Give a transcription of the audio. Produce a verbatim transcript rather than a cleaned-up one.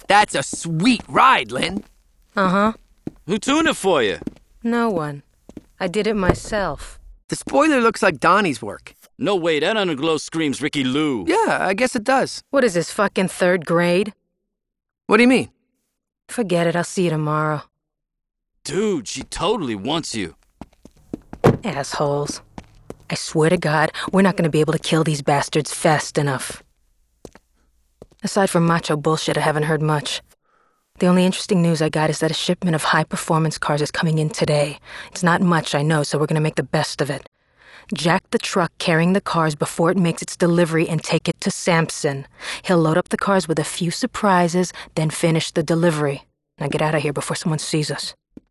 That's a sweet ride, Lynn. Uh-huh. Who tuned it for you? No one. I did it myself. The spoiler looks like Donnie's work. No way, that underglow screams Ricky Lou. Yeah, I guess it does. What is this, fucking third grade? What do you mean? Forget it, I'll see you tomorrow. Dude, she totally wants you. Assholes. I swear to God, we're not gonna be able to kill these bastards fast enough. Aside from macho bullshit, I haven't heard much. The only interesting news I got is that a shipment of high-performance cars is coming in today. It's not much, I know, so we're gonna make the best of it. Jack the truck carrying the cars before it makes its delivery and take it to Sampson. He'll load up the cars with a few surprises, then finish the delivery. Now get out of here before someone sees us.